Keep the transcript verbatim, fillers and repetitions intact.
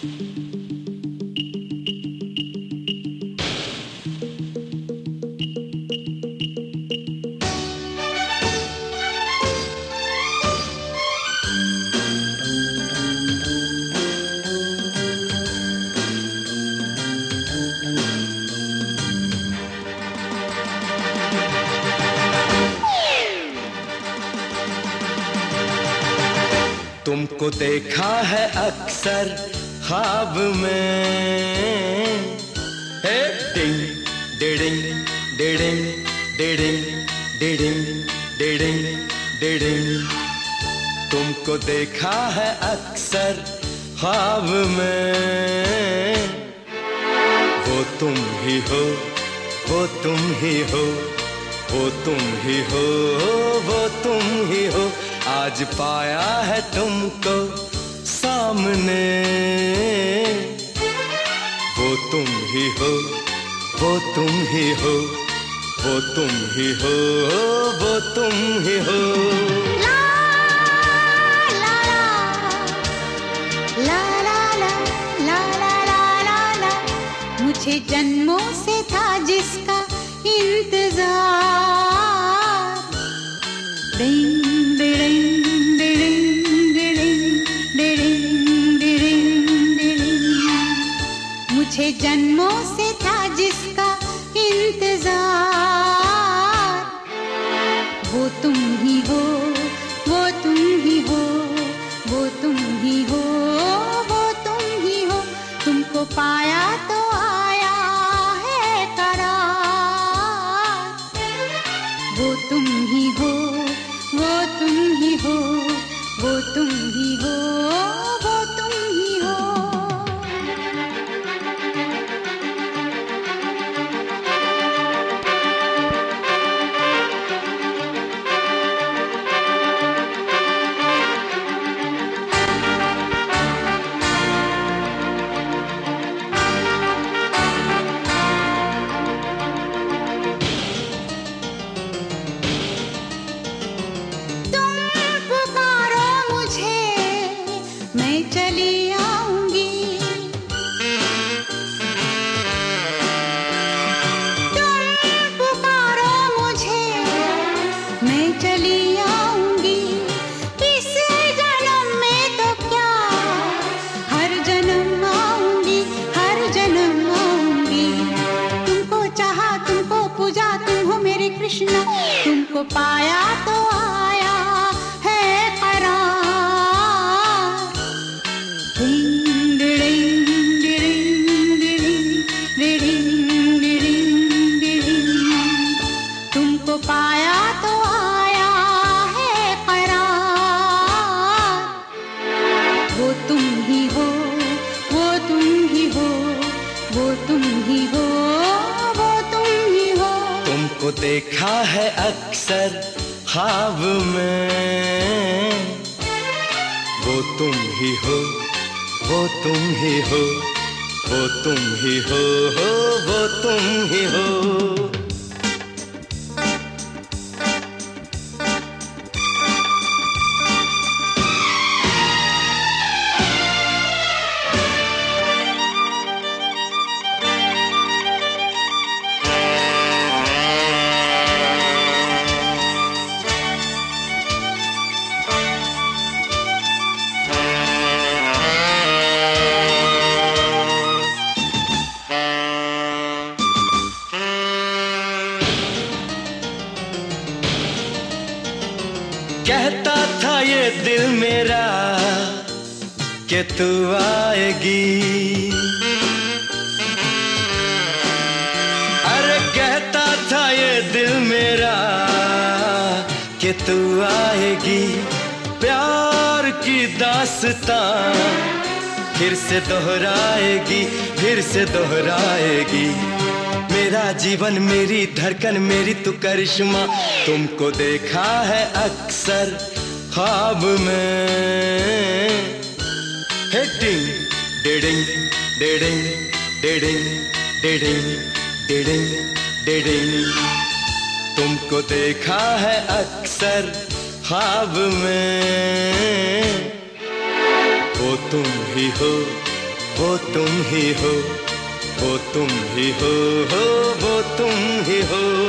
तुमको देखा है अक्सर ख्वाब में, हे डिंग डिडिंग डिडिंग डिडिंग डिडिंग डिडिंग डिडिंग। तुमको देखा है अक्सर ख्वाब में, वो तुम ही हो, वो तुम ही हो, वो तुम ही हो, वो तुम ही हो। आज पाया है तुमको सामने, वो तुम ही हो, वो तुम ही हो, वो तुम ही हो, वो तुम ही हो। ला ला ला ला ला ला ला ला ला ला। मुझे जन्मों से था जिसका इंतजार, डिंग डिडिंग डिडिंग डिडिंग डिडिंग डिडिंग डिडिंग। मुझे जन्मों से था जिसका इंतजार, वो तुम ही हो, वो तुम ही हो, वो तुम ही हो, वो तुम ही हो। तुमको पाया तो आया है करार, वो तुम ही हो, वो तुम ही हो, वो तुम ही हो, वो तुम ही हो। चली आऊंगी, तुम पुकारो मुझे, मैं चली आऊंगी। इस जन्म में तो क्या, हर जन्म आऊंगी, हर जन्म आऊंगी। तुमको चाहा, तुमको पूजा, तुम हो मेरे कृष्ण। तुमको पाया तो आया है करार, तुमको पाया तो आया है करार। वो तुम ही हो, वो तुम ही हो, वो तुम ही हो, वो तुम ही हो। तुमको देखा है अक्सर ख्वाब में, वो तुम ही हो, वो तुम ही हो, वो तुम ही हो, वो तुम ही हो। कहता था ये दिल मेरा कि तू आएगी, अरे कहता था ये दिल मेरा कि तू आएगी। प्यार की दास्तां फिर से दोहराएगी, फिर से दोहराएगी। मेरा जीवन, मेरी धड़कन, मेरी तू करिश्मा। तुमको देखा है अक्सर ख्वाब में, हे डिंग डिडिंग डिडिंग डिडिंग डिडिंग डिडिंग डिडिंग। तुमको देखा है अक्सर ख्वाब में, वो तुम ही हो, ही हो, वो तुम ही हो, हो वो तुम ही हो।